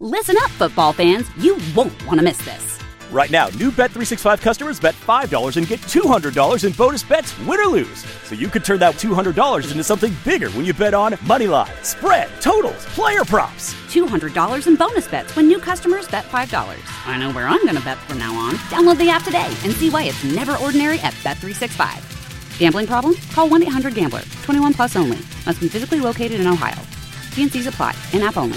Listen up, football fans. You won't want to miss this. Right now, new Bet365 customers bet $5 and get $200 in bonus bets, win or lose. So you could turn that $200 into something bigger when you bet on money line, spread, totals, player props. $200 in bonus bets when new customers bet $5. I know where I'm going to bet from now on. Download the app today and see why it's never ordinary at Bet365. Gambling problem? Call 1-800-GAMBLER. 21 plus only. Must be physically located in Ohio. T&Cs apply. In-app only.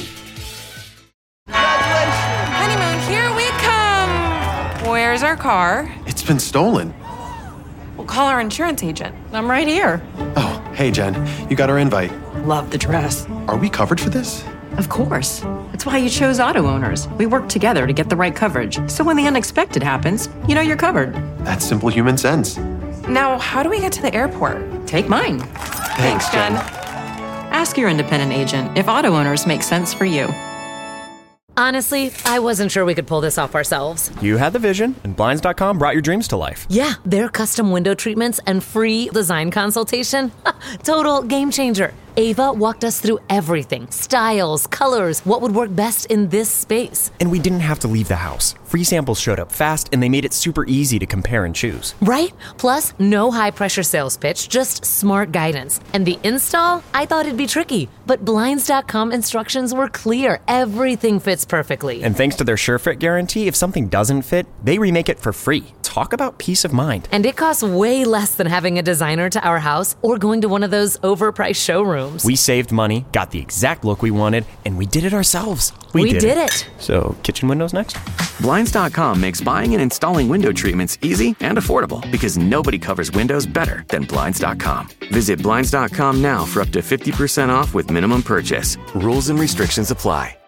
Honeymoon, here we come. Where's our car? It's been stolen. We'll call our insurance agent. I'm right here. Oh, hey, Jen. You got our invite. Love the dress. Are we covered for this? Of course. That's why you chose Auto Owners. We work together to get the right coverage. So when the unexpected happens, you know you're covered. That's simple human sense. Now, how do we get to the airport? Take mine. Thanks, Jen. Ask your independent agent if Auto Owners make sense for you. Honestly, I wasn't sure we could pull this off ourselves. You had the vision, and Blinds.com brought your dreams to life. Yeah, their custom window treatments and free design consultation. Total game changer. Ava walked us through everything. Styles, colors, what would work best in this space. And we didn't have to leave the house. Free samples showed up fast, and they made it super easy to compare and choose. Right? Plus, no high-pressure sales pitch, just smart guidance. And the install? I thought it'd be tricky. But Blinds.com instructions were clear. Everything fits perfectly. And thanks to their SureFit guarantee, if something doesn't fit, they remake it for free. Talk about peace of mind. And it costs way less than having a designer to our house or going to one of those overpriced showrooms. We saved money, got the exact look we wanted, and we did it ourselves. We did it. So, kitchen windows next? Blinds.com makes buying and installing window treatments easy and affordable because nobody covers windows better than Blinds.com. Visit Blinds.com now for up to 50% off with minimum purchase. Rules and restrictions apply.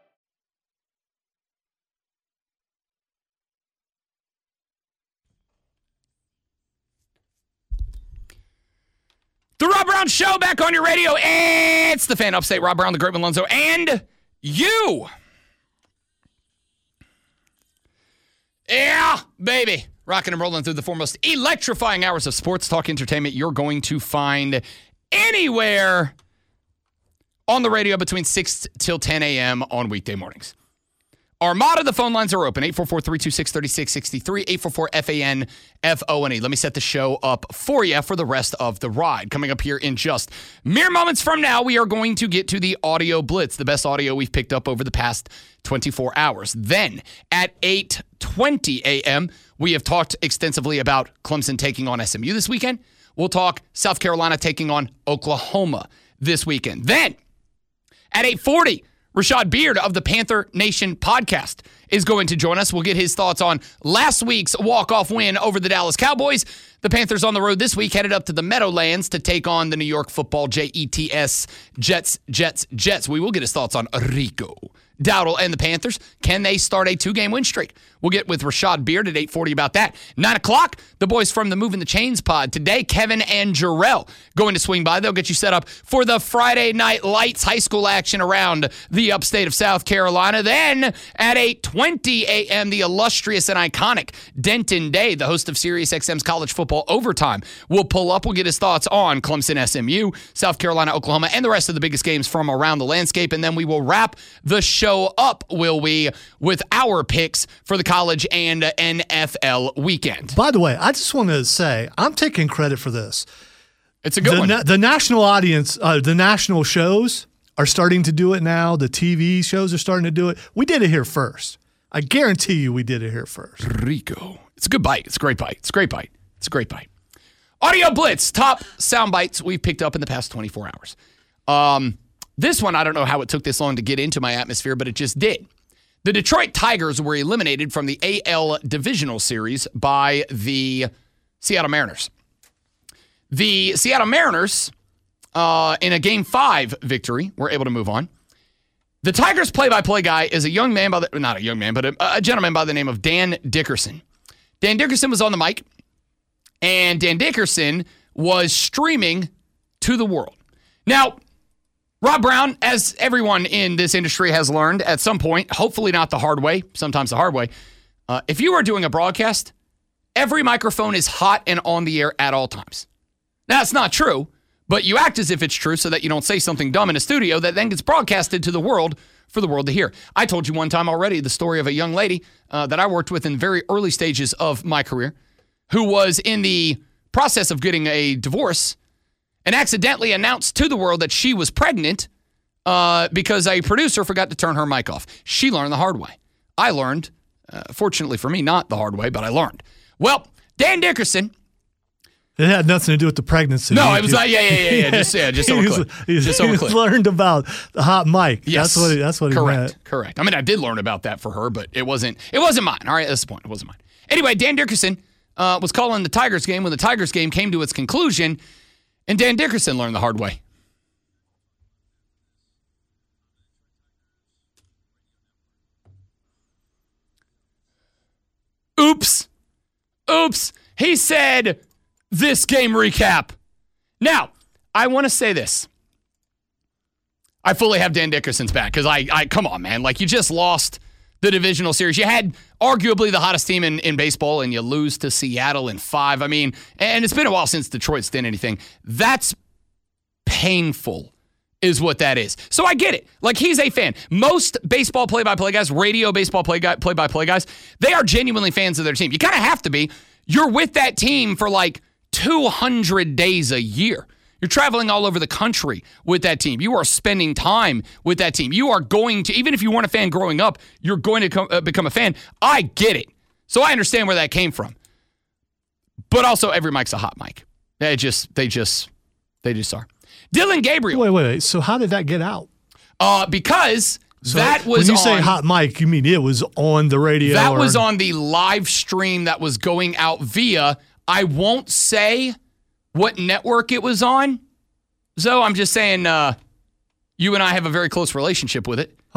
The Rob Brown Show back on your radio. It's the Fan Upstate. Rob Brown, the Great Malonzo, and you. Yeah, baby. Rocking and rolling through the foremost electrifying hours of sports talk entertainment you're going to find anywhere on the radio between 6 till 10 a.m. on weekday mornings. Armada, the phone lines are open, 844-326-3663, 844-FAN-FONE. Let me set the show up for you for the rest of the ride. Coming up here in just mere moments from now, we are going to get to the audio blitz, the best audio we've picked up over the past 24 hours. Then, at 8:20 a.m., we have talked extensively about Clemson taking on SMU this weekend. We'll talk South Carolina taking on Oklahoma this weekend. Then, at 8:40, Rashad Beard of the Panther Nation podcast is going to join us. We'll get his thoughts on last week's walk-off win over the Dallas Cowboys. The Panthers on the road this week headed up to the Meadowlands to take on the New York Football Jets. We will get his thoughts on Rico Dowdle and the Panthers. Can they start a 2-game win streak? We'll get with Rashad Beard at 8:40 about that. 9 o'clock, the boys from the Moving the Chains pod. Today, Kevin and Jarrell going to swing by. They'll get you set up for the Friday Night Lights high school action around the upstate of South Carolina. Then, at 8:20 a.m., the illustrious and iconic Denton Day, the host of SiriusXM's College Football Overtime, will pull up. We'll get his thoughts on Clemson, SMU, South Carolina, Oklahoma, and the rest of the biggest games from around the landscape. And then we will wrap the show up, will we, with our picks for the college and NFL weekend. By the way, I just want to say, I'm taking credit for this. It's a good one. The national audience, the national shows are starting to do it now. The TV shows are starting to do it. We did it here first. I guarantee you we did it here first. Rico. It's a good bite. It's a great bite. It's a great bite. It's a great bite. Audio Blitz, top sound bites we've picked up in the past 24 hours. This one, I don't know how it took this long to get into my atmosphere, but it just did. The Detroit Tigers were eliminated from the AL Divisional Series by the Seattle Mariners. The Seattle Mariners, in a Game 5 victory, were able to move on. The Tigers play-by-play guy is a young man not a young man, but a gentleman by the name of Dan Dickerson. Dan Dickerson was on the mic, and Dan Dickerson was streaming to the world. Now, Rob Brown, as everyone in this industry has learned at some point, hopefully not the hard way, sometimes the hard way, if you are doing a broadcast, every microphone is hot and on the air at all times. Now, that's not true, but you act as if it's true so that you don't say something dumb in a studio that then gets broadcasted to the world for the world to hear. I told you one time already the story of a young lady that I worked with in the very early stages of my career who was in the process of getting a divorce and accidentally announced to the world that she was pregnant because a producer forgot to turn her mic off. She learned the hard way. I learned, fortunately for me, not the hard way, but I learned. Well, Dan Dickerson. It had nothing to do with the pregnancy. No, it was like, just over clip. Just over clip. He learned about the hot mic. Yes. That's what he meant. Correct. I mean, I did learn about that for her, but it wasn't mine. All right, that's the point. It wasn't mine. Anyway, Dan Dickerson was calling the Tigers game when the Tigers game came to its conclusion, and Dan Dickerson learned the hard way. Oops. He said this game recap. Now, I want to say this. I fully have Dan Dickerson's back because I come on, man. Like, you just lost the divisional series. You had arguably the hottest team in baseball, and you lose to Seattle in 5. I mean, and it's been a while since Detroit's done anything. That's painful is what that is. So I get it. Like, he's a fan. Most baseball play-by-play guys, radio baseball play-by-play guys, they are genuinely fans of their team. You kind of have to be. You're with that team for like 200 days a year. You're traveling all over the country with that team. You are spending time with that team. You are going to, even if you weren't a fan growing up, you're going to become a fan. I get it. So I understand where that came from. But also, every mic's a hot mic. They just are. Dillon Gabriel. Wait. So how did that get out? Because that was when you say hot mic, you mean it was on the radio? That was on the live stream that was going out via, I won't say what network it was on. So I'm just saying you and I have a very close relationship with it.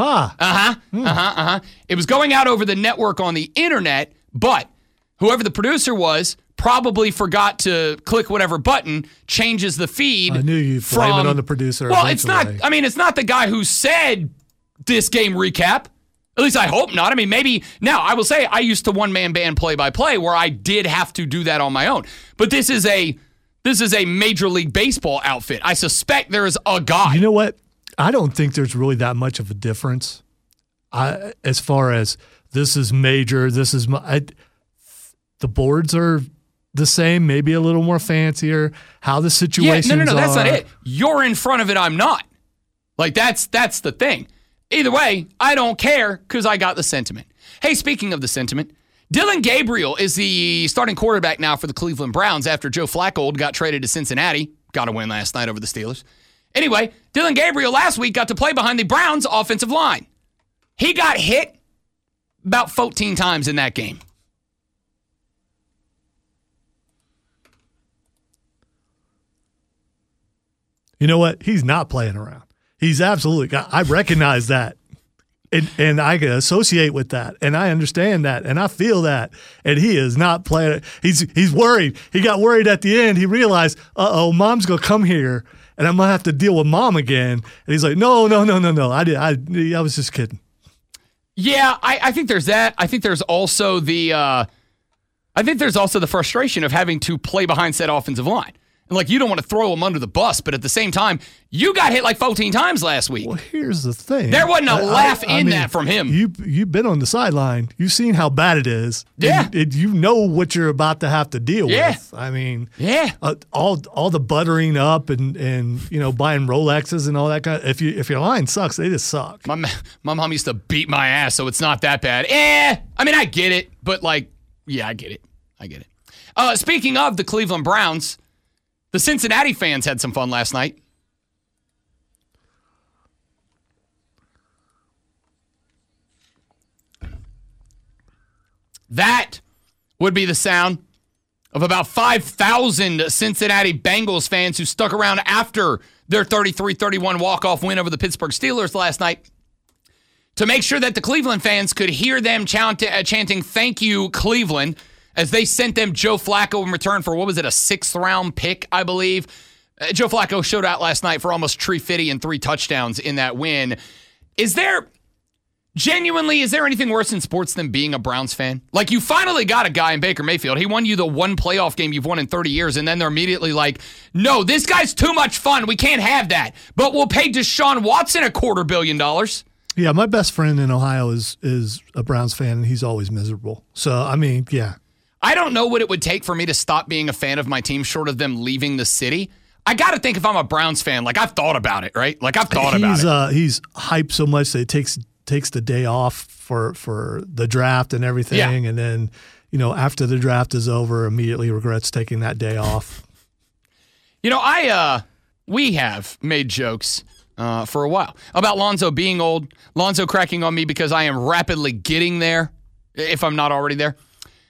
It was going out over the network on the internet, but whoever the producer was probably forgot to click whatever button changes the feed. I knew you'd blame it on the producer. Well, eventually. It's not the guy who said this game recap. At least I hope not. I mean, maybe now I will say I used to one-man band play-by-play where I did have to do that on my own. But this is a Major League Baseball outfit. I suspect there is a guy. You know what? I don't think there's really that much of a difference as far as this is major, this is the boards are the same, maybe a little more fancier. How the situations no, that's not it. You're in front of it, I'm not. Like, that's the thing. Either way, I don't care because I got the sentiment. Hey, speaking of the sentiment, Dillon Gabriel is the starting quarterback now for the Cleveland Browns after Joe Flacco got traded to Cincinnati. Got a win last night over the Steelers. Anyway, Dillon Gabriel last week got to play behind the Browns offensive line. He got hit about 14 times in that game. You know what? He's not playing around. He's absolutely, I recognize that. And I can associate with that. And I understand that. And I feel that. And he is not playing. He's worried. He got worried at the end. He realized, mom's going to come here and I'm going to have to deal with mom again. And he's like, no. I was just kidding. Yeah, I think there's that. I think there's also the frustration of having to play behind said offensive line. And, like, you don't want to throw them under the bus, but at the same time, you got hit like 14 times last week. Well, here's the thing. There wasn't a laugh in that from him. You've been on the sideline. You've seen how bad it is. Yeah. You know what you're about to have to deal with. I mean, all the buttering up and buying Rolexes and all that kind of, if your line sucks, they just suck. My mom used to beat my ass, so it's not that bad. I mean, I get it, but I get it. Speaking of the Cleveland Browns, the Cincinnati fans had some fun last night. That would be the sound of about 5,000 Cincinnati Bengals fans who stuck around after their 33-31 walk-off win over the Pittsburgh Steelers last night to make sure that the Cleveland fans could hear them chanting, "Thank you, Cleveland," as they sent them Joe Flacco in return for, a 6th-round pick, I believe. Joe Flacco showed out last night for almost tree fitty and 3 touchdowns in that win. Is there anything worse in sports than being a Browns fan? Like, you finally got a guy in Baker Mayfield. He won you the one playoff game you've won in 30 years, and then they're immediately like, no, this guy's too much fun. We can't have that. But we'll pay Deshaun Watson $250 million. Yeah, my best friend in Ohio is a Browns fan, and he's always miserable. So, I mean, yeah. I don't know what it would take for me to stop being a fan of my team short of them leaving the city. I got to think if I'm a Browns fan, like I've thought about it, right? Like I've thought about it. He's hyped so much that it takes the day off for the draft and everything. Yeah. And then, after the draft is over, immediately regrets taking that day off. We have made jokes for a while about Lonzo being old, Lonzo cracking on me because I am rapidly getting there, if I'm not already there.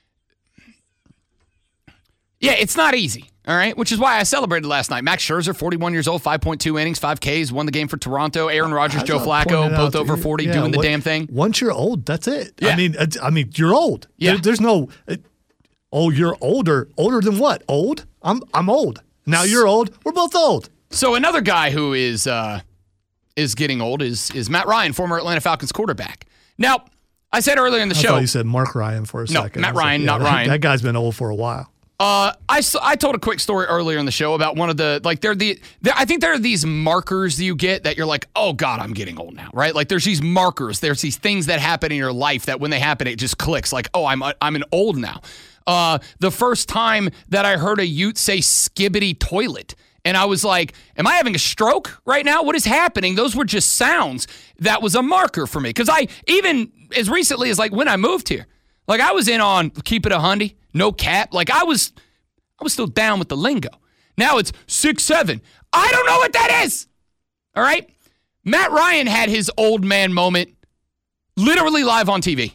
Yeah, it's not easy, all right, which is why I celebrated last night. Max Scherzer, 41 years old, 5.2 innings, 5 Ks, won the game for Toronto. Aaron Rodgers, Joe Flacco, both over 40, doing the damn thing. Once you're old, that's it. Yeah. I mean, you're old. Yeah. There's no, you're older. Older than what? Old? I'm old. Now you're old. We're both old. So another guy who is getting old is Matt Ryan, former Atlanta Falcons quarterback. Now, I said earlier in the show. I thought you said Mark Ryan for a second. Matt Ryan, not Ryan. That guy's been old for a while. I told a quick story earlier in the show about one of the, like, I think there are these markers that you get that you're like, oh God, I'm getting old now, right? Like there's these markers, there's these things that happen in your life that when they happen, it just clicks like, oh, I'm an old now. The first time that I heard a Ute say skibbity toilet, and I was like, am I having a stroke right now? What is happening? Those were just sounds. That was a marker for me. Because I, even as recently as like when I moved here, like I was in on keep it 100, no cap. Like I was still down with the lingo. Now it's 6'7". I don't know what that is. All right? Matt Ryan had his old man moment literally live on TV.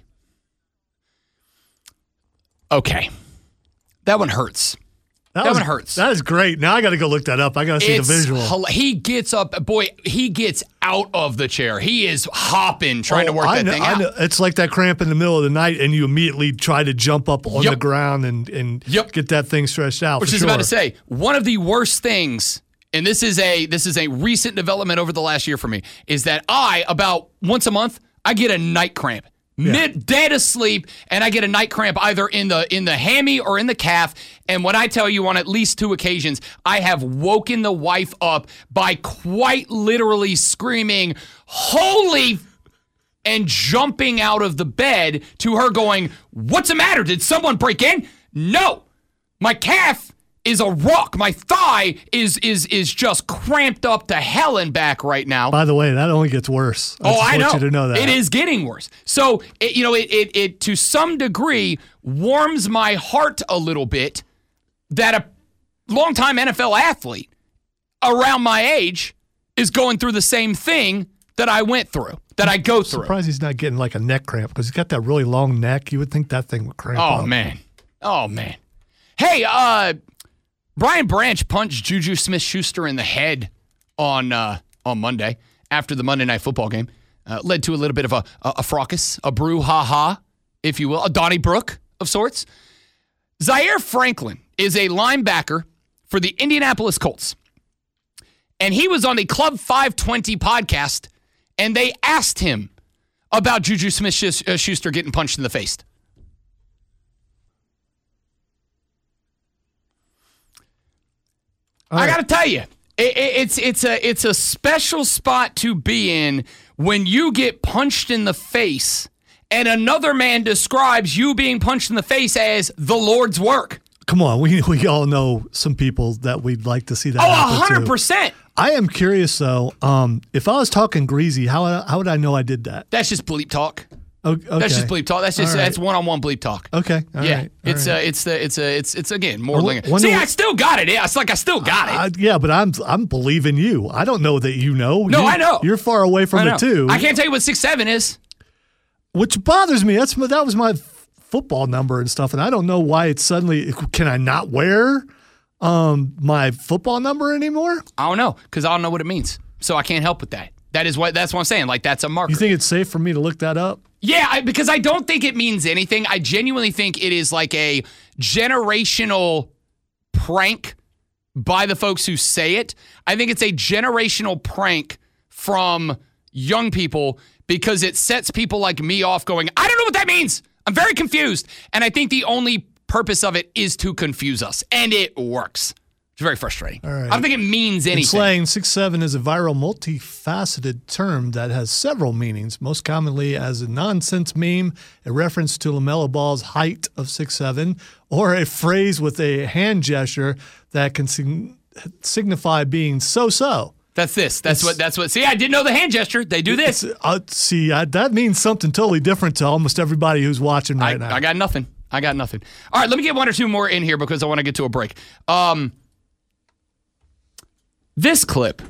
Okay. That one hurts. That one hurts. That is great. Now I got to go look that up. I got to see the visual. He gets up. Boy, he gets out of the chair. He is hopping, trying to work that thing out. It's like that cramp in the middle of the night, and you immediately try to jump up on the ground and get that thing stretched out. Which is about to say, one of the worst things, and this is a recent development over the last year for me, is that about once a month, I get a night cramp. Dead asleep, and I get a night cramp either in the hammy or in the calf. And when I tell you on at least 2 occasions, I have woken the wife up by quite literally screaming, "Holy!" and jumping out of the bed to her going, "What's the matter? Did someone break in?" No, my calf is a rock. My thigh is just cramped up to hell and back right now. By the way, that only gets worse. I know. Want you to know that. It is getting worse. So, it to some degree warms my heart a little bit that a longtime NFL athlete around my age is going through the same thing that I went through, that I go through. I'm surprised he's not getting like a neck cramp because he's got that really long neck. You would think that thing would cramp up. Oh, man. Hey, Brian Branch punched Juju Smith-Schuster in the head on Monday after the Monday Night Football game. Led to a little bit of a fracas, a brouhaha, if you will, a Donnybrook of sorts. Zaire Franklin is a linebacker for the Indianapolis Colts. And he was on the Club 520 podcast, and they asked him about Juju Smith-Schuster getting punched in the face. I got to tell you, it's a special spot to be in when you get punched in the face and another man describes you being punched in the face as the Lord's work. Come on, we all know some people that we'd like to see that happen 100%. Too. I am curious, though, if I was talking greasy, how would I know I did that? That's just bleep talk. Okay. That's just bleep talk. That's one-on-one bleep talk. Okay. All right. It's again more lingo. See, I still got it. Yeah, it's like I still got it. Yeah, but I'm believing you. I don't know that you know. No, I know. You're far away from it too. I can't tell you what 6'7" is. Which bothers me. That was my football number and stuff, and I don't know why it's suddenly. Can I not wear my football number anymore? I don't know because I don't know what it means, so I can't help with that. That's what I'm saying. Like that's a marker. You think it's safe for me to look that up? Yeah, because I don't think it means anything. I genuinely think it is like a generational prank by the folks who say it. I think it's a generational prank from young people because it sets people like me off going, I don't know what that means. I'm very confused. And I think the only purpose of it is to confuse us. And it works. It's very frustrating. All right. I don't think it means anything. In slang, 6'7" is a viral, multifaceted term that has several meanings, most commonly as a nonsense meme, a reference to LaMelo Ball's height of 6'7", or a phrase with a hand gesture that can signify being so-so. That's this. That's what. See, I didn't know the hand gesture. They do this. That means something totally different to almost everybody who's watching right now. I got nothing. All right, let me get one or two more in here because I want to get to a break. This clip,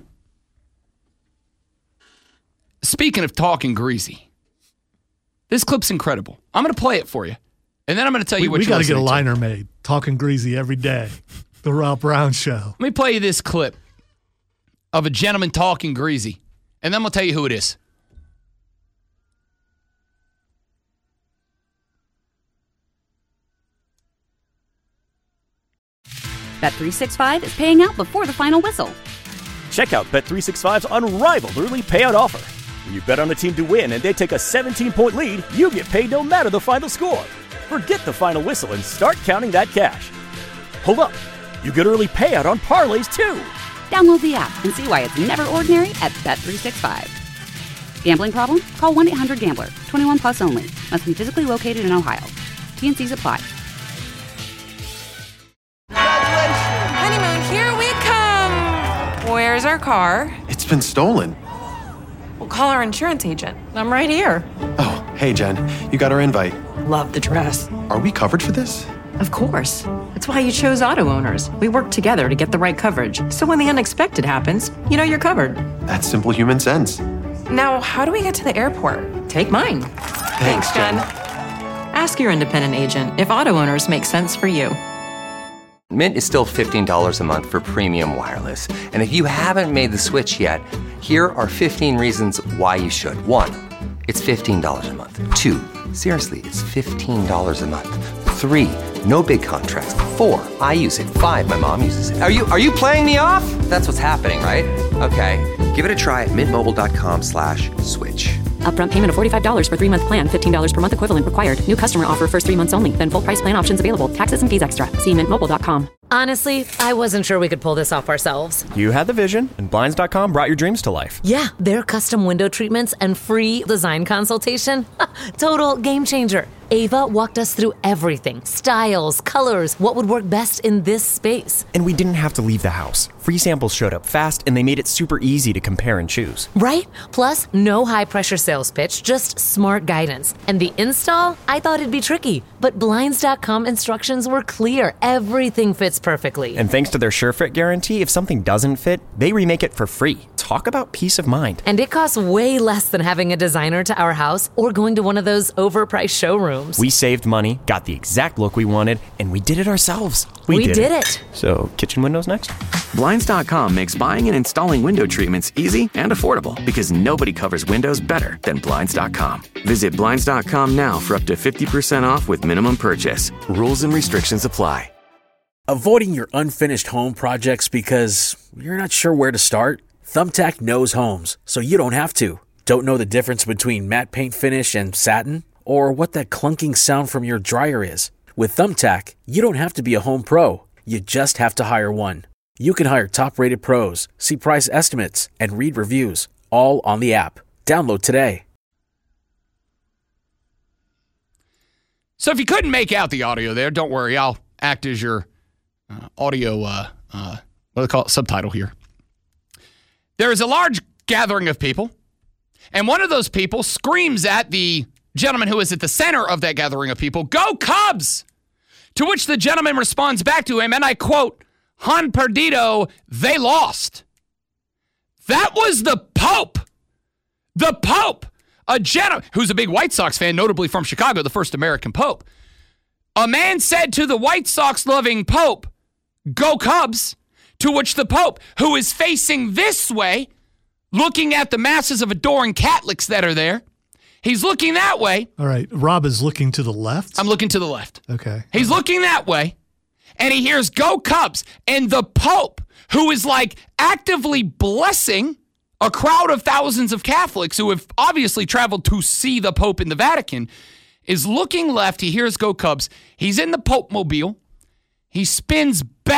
speaking of talking greasy, this clip's incredible. I'm going to play it for you, and then I'm going to tell you what we you're got to get a listening liner made. Talking greasy every day. The Rob Brown Show. Let me play you this clip of a gentleman talking greasy, and then I'm going to tell you who it is. Bet365 is paying out before the final whistle. Check out Bet365's unrivaled early payout offer. When you bet on a team to win and they take a 17-point lead, you get paid no matter the final score. Forget the final whistle and start counting that cash. Hold up. You get early payout on parlays, too. Download the app and see why it's never ordinary at Bet365. Gambling problem? Call 1-800-GAMBLER. 21 plus only. Must be physically located in Ohio. T&Cs apply. Honeymoon, here we come. Where's our car? It's been stolen. We'll call our insurance agent. I'm right here. Oh, hey, Jen. You got our invite. Love the dress. Are we covered for this? Of course. That's why you chose Auto Owners. We work together to get the right coverage. So when the unexpected happens, you know you're covered. That's simple human sense. Now, how do we get to the airport? Take mine. Thanks, Jen. Ask your independent agent if Auto Owners make sense for you. Mint is still $15 a month for premium wireless. And if you haven't made the switch yet, here are 15 reasons why you should. 1, it's $15 a month. 2, seriously, it's $15 a month. 3, no big contracts. 4, I use it. 5, my mom uses it. Are you playing me off? That's what's happening, right? Okay, give it a try at mintmobile.com/switch. Upfront payment of $45 for 3-month plan, $15 per month equivalent required. New customer offer first 3 months only. Then full price plan options available. Taxes and fees extra. See mintmobile.com. Honestly, I wasn't sure we could pull this off ourselves. You had the vision, and Blinds.com brought your dreams to life. Yeah, their custom window treatments and free design consultation. Total game changer. Ava walked us through everything. Styles, colors, what would work best in this space. And we didn't have to leave the house. Free samples showed up fast, and they made it super easy to compare and choose. Right? Plus, no high-pressure sales pitch, just smart guidance. And the install? I thought it'd be tricky, but Blinds.com instructions were clear. Everything fits perfectly. And thanks to their SureFit guarantee, if something doesn't fit, they remake it for free. Talk about peace of mind. And it costs way less than having a designer to our house or going to one of those overpriced showrooms. We saved money, got the exact look we wanted, and we did it ourselves. We did it. So, kitchen windows next? Blinds.com makes buying and installing window treatments easy and affordable because nobody covers windows better than Blinds.com. Visit Blinds.com now for up to 50% off with minimum purchase. Rules and restrictions apply. Avoiding your unfinished home projects because you're not sure where to start? Thumbtack knows homes, so you don't have to. Don't know the difference between matte paint finish and satin? Or what that clunking sound from your dryer is? With Thumbtack, you don't have to be a home pro. You just have to hire one. You can hire top-rated pros, see price estimates, and read reviews, all on the app. Download today. So if you couldn't make out the audio there, don't worry. I'll act as your audio, what do they call it, subtitle here. There is a large gathering of people, and one of those people screams at the gentleman who is at the center of that gathering of people, "Go Cubs!" To which the gentleman responds back to him, and I quote, "Han perdido, they lost." That was the Pope. The Pope. A gentleman who's a big White Sox fan, notably from Chicago, the first American Pope. A man said to the White Sox-loving Pope, "Go Cubs," to which the Pope, who is facing this way, looking at the masses of adoring Catholics that are there, he's looking that way. All right. Rob is looking to the left? I'm looking to the left. Okay. He's looking that way, and he hears "Go Cubs." And the Pope, who is like actively blessing a crowd of thousands of Catholics who have obviously traveled to see the Pope in the Vatican, is looking left. He hears "Go Cubs." He's in the Pope mobile. He spins back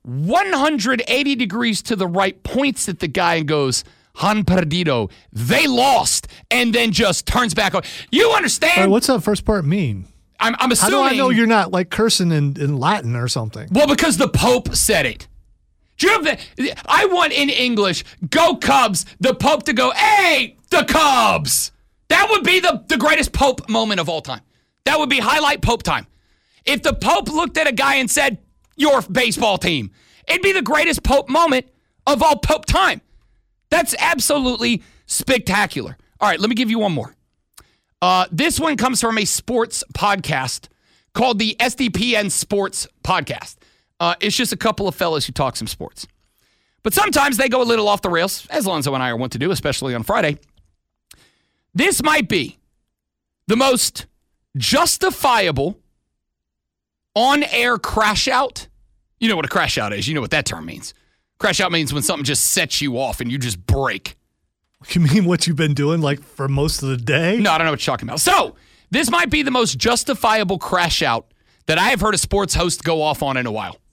180 degrees to the right, points at the guy and goes, Han perdido. They lost, and then just turns back on. You understand? Wait, what's that first part mean? I'm assuming. How do I know you're not like cursing in Latin or something? Well, because the Pope said it. Do you have I want in English, go Cubs, the Pope to go, hey, the Cubs. That would be the greatest Pope moment of all time. That would be highlight Pope time. If the Pope looked at a guy and said, your baseball team, it'd be the greatest Pope moment of all Pope time. That's absolutely spectacular. All right, let me give you one more. This one comes from a sports podcast called the SDPN Sports Podcast. It's just a couple of fellas who talk some sports. But sometimes they go a little off the rails, as Lonzo and I are wont to do, especially on Friday. This might be the most justifiable on-air crash out. You know what a crash out is. You know what that term means. Crash out means when something just sets you off and you just break. You mean what you've been doing like for most of the day? No, I don't know what you're talking about. So, this might be the most justifiable crash out that I have heard a sports host go off on in a while.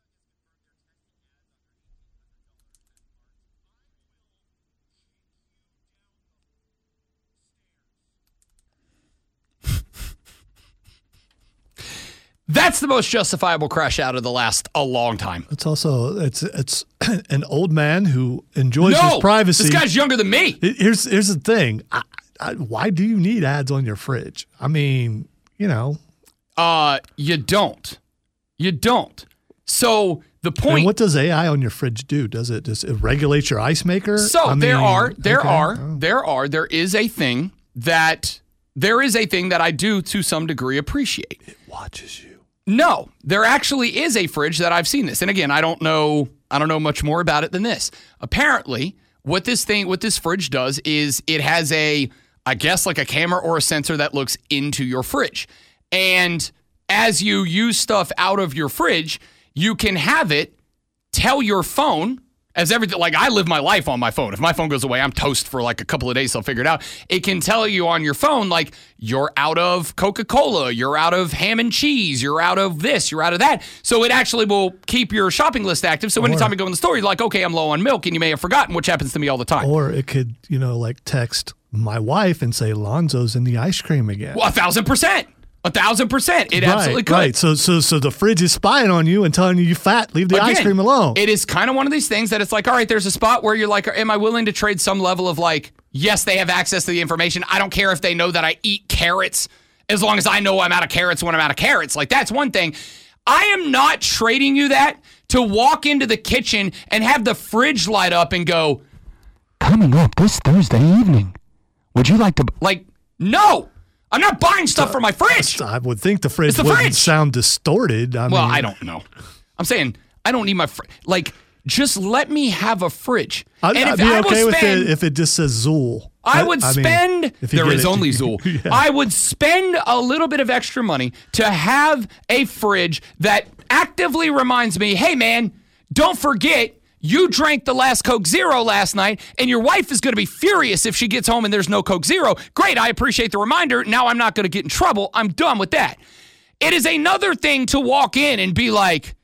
That's the most justifiable crash out of the last a long time. It's also it's an old man who enjoys his privacy. This guy's younger than me. Here's the thing. Why do you need ads on your fridge? I mean, you know. You don't. You don't. So the point. And what does AI on your fridge do? Does it regulate your ice maker? So there is a thing that I do to some degree appreciate. It watches you. No, there actually is a fridge that I've seen this. And again, I don't know much more about it than this. Apparently, what this fridge does is it has I guess like a camera or a sensor that looks into your fridge. And as you use stuff out of your fridge, you can have it tell your phone, as everything, like I live my life on my phone. If my phone goes away, I'm toast for like a couple of days, so I'll figure it out. It can tell you on your phone, like, you're out of Coca-Cola, you're out of ham and cheese, you're out of this, you're out of that. So it actually will keep your shopping list active. So anytime you go in the store, you're like, okay, I'm low on milk, and you may have forgotten, which happens to me all the time. Or it could, like text my wife and say, Lonzo's in the ice cream again. Well, 1,000%. 1,000%. It absolutely could. Right. So the fridge is spying on you and telling you fat. Leave the ice cream alone. It is kind of one of these things that it's like, all right, there's a spot where you're like, am I willing to trade some level of like, yes, they have access to the information. I don't care if they know that I eat carrots, as long as I know I'm out of carrots when I'm out of carrots. Like, that's one thing. I am not trading you that to walk into the kitchen and have the fridge light up and go, coming up this Thursday evening, would you like to, like, no. I'm not buying stuff for my fridge. I would think the fridge wouldn't sound distorted. I don't know. I'm saying I don't need my fridge. Like, just let me have a fridge. I'd be okay with it if it just says Zool. I would spend. There is only Zool. Yeah. I would spend a little bit of extra money to have a fridge that actively reminds me, hey, man, don't forget, you drank the last Coke Zero last night, and your wife is going to be furious if she gets home and there's no Coke Zero. Great, I appreciate the reminder. Now I'm not going to get in trouble. I'm done with that. It is another thing to walk in and be like,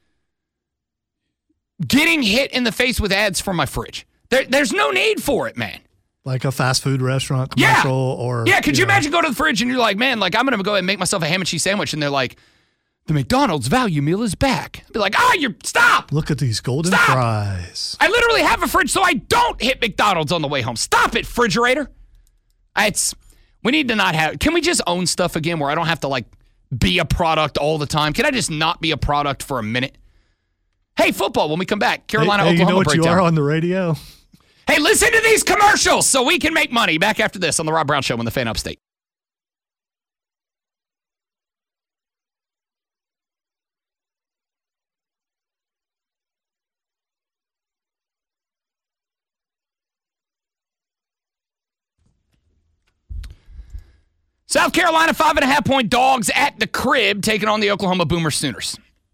getting hit in the face with ads from my fridge. There's no need for it, man. Like a fast food restaurant commercial or... Yeah, could you imagine going to the fridge and you're like, man, like I'm going to go ahead and make myself a ham and cheese sandwich, and they're like, the McDonald's value meal is back. I'd be like, stop. Look at these golden fries. I literally have a fridge so I don't hit McDonald's on the way home. Stop it, refrigerator. We need to not have, can we just own stuff again where I don't have to like be a product all the time? Can I just not be a product for a minute? Hey, football, when we come back, Carolina, Oklahoma you know what breakdown. You are on the radio? Hey, listen to these commercials so we can make money. Back after this on the Rob Brown Show on the Fan Upstate. South Carolina 5.5-point dogs at the crib taking on the Oklahoma Boomer Sooners.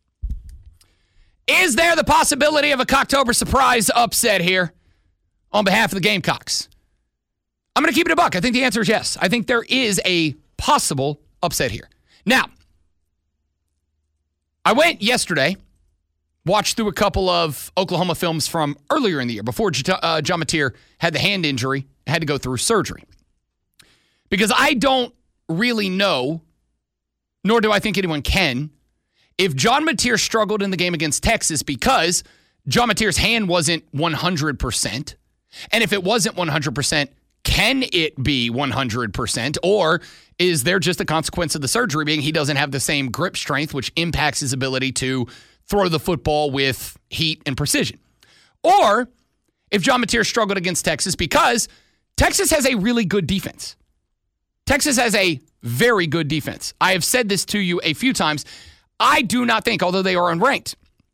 Is there the possibility of a Cocktober surprise upset here on behalf of the Gamecocks? I'm going to keep it a buck. I think the answer is yes. I think there is a possible upset here. Now, I went yesterday watched through a couple of Oklahoma films from earlier in the year before John Mateer had the hand injury, had to go through surgery. Because I don't really know, nor do I think anyone can, if John Mateer struggled in the game against Texas because John Mateer's hand wasn't 100%. And if it wasn't 100%, can it be 100%? Or is there just a consequence of the surgery being he doesn't have the same grip strength, which impacts his ability to throw the football with heat and precision? Or if John Mateer struggled against Texas because Texas has a really good defense. Texas has a very good defense. I have said this to you a few times. I do not think, although they are unranked,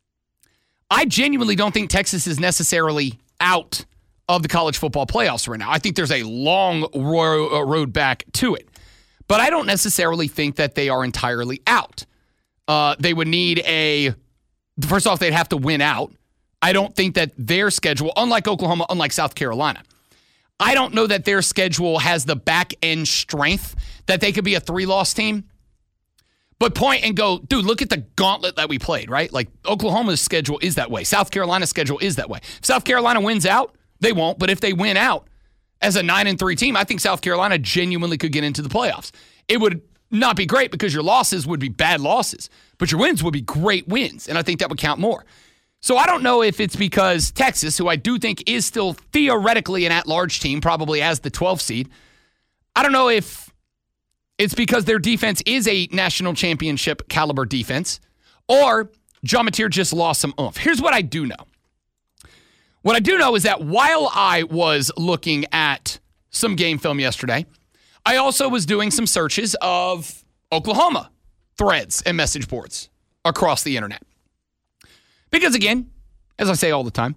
I genuinely don't think Texas is necessarily out of the college football playoffs right now. I think there's a long road back to it. But I don't necessarily think that they are entirely out. They would need first off, they'd have to win out. I don't think that their schedule, unlike Oklahoma, unlike South Carolina, I don't know that their schedule has the back end strength that they could be a 3-loss team. But point and go, dude, look at the gauntlet that we played, right? Like Oklahoma's schedule is that way. South Carolina's schedule is that way. If South Carolina wins out, they won't. But if they win out as a 9-3 team, I think South Carolina genuinely could get into the playoffs. It would not be great because your losses would be bad losses, but your wins would be great wins. And I think that would count more. So I don't know if it's because Texas, who I do think is still theoretically an at-large team, probably as the 12th seed, I don't know if it's because their defense is a national championship caliber defense, or John Mateer just lost some oomph. Here's what I do know. What I do know is that while I was looking at some game film yesterday, I also was doing some searches of Oklahoma threads and message boards across the internet. Because again, as I say all the time,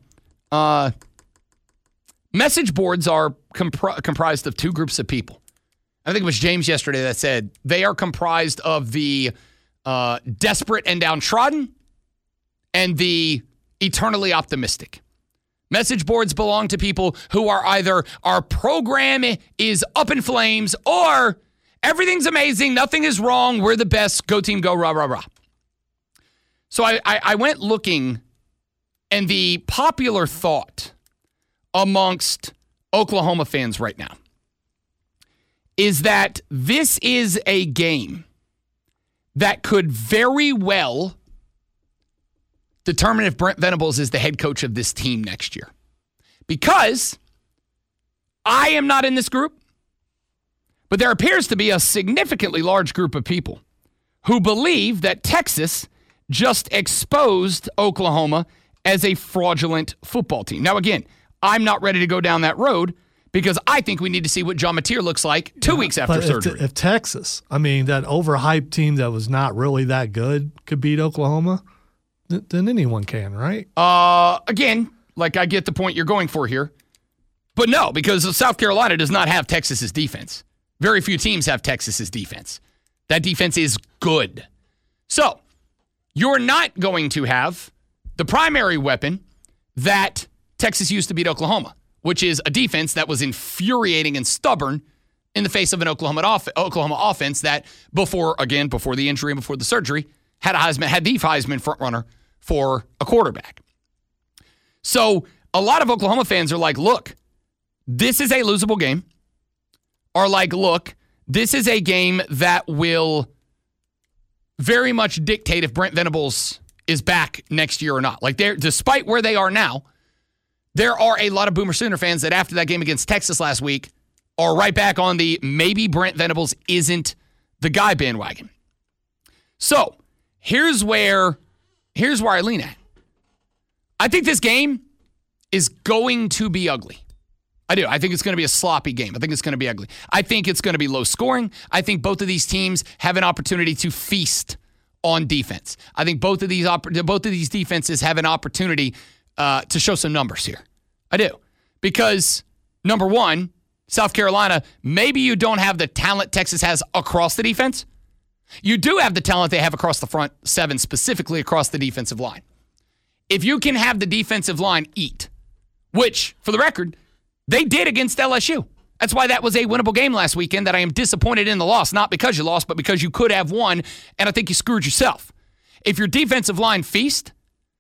message boards are comprised of two groups of people. I think it was James yesterday that said they are comprised of the desperate and downtrodden and the eternally optimistic. Message boards belong to people who are either our program is up in flames or everything's amazing, nothing is wrong, we're the best, go team, go, rah, rah, rah. So I went looking, and the popular thought amongst Oklahoma fans right now is that this is a game that could very well determine if Brent Venables is the head coach of this team next year. Because I am not in this group, but there appears to be a significantly large group of people who believe that Texas just exposed Oklahoma as a fraudulent football team. Now, again, I'm not ready to go down that road because I think we need to see what John Mateer looks like 2 weeks after surgery. If Texas, that overhyped team that was not really that good, could beat Oklahoma, then anyone can, right? Again, I get the point you're going for here. But no, because South Carolina does not have Texas's defense. Very few teams have Texas's defense. That defense is good. So, you're not going to have the primary weapon that Texas used to beat Oklahoma, which is a defense that was infuriating and stubborn in the face of an Oklahoma offense that before the injury and before the surgery, had the Heisman frontrunner for a quarterback. So a lot of Oklahoma fans are like, look, this is a losable game. Or like, look, this is a game that will very much dictate if Brent Venables is back next year or not. Despite where they are now, there are a lot of Boomer Sooner fans that after that game against Texas last week are right back on the maybe Brent Venables isn't the guy bandwagon. So here's where I lean at. I think this game is going to be ugly. I do. I think it's going to be a sloppy game. I think it's going to be ugly. I think it's going to be low scoring. I think both of these teams have an opportunity to feast on defense. I think both of these defenses have an opportunity to show some numbers here. I do. Because, number one, South Carolina, maybe you don't have the talent Texas has across the defense. You do have the talent they have across the front seven, specifically across the defensive line. If you can have the defensive line eat, which, for the record, they did against LSU. That's why that was a winnable game last weekend that I am disappointed in the loss, not because you lost, but because you could have won, and I think you screwed yourself. If your defensive line feast,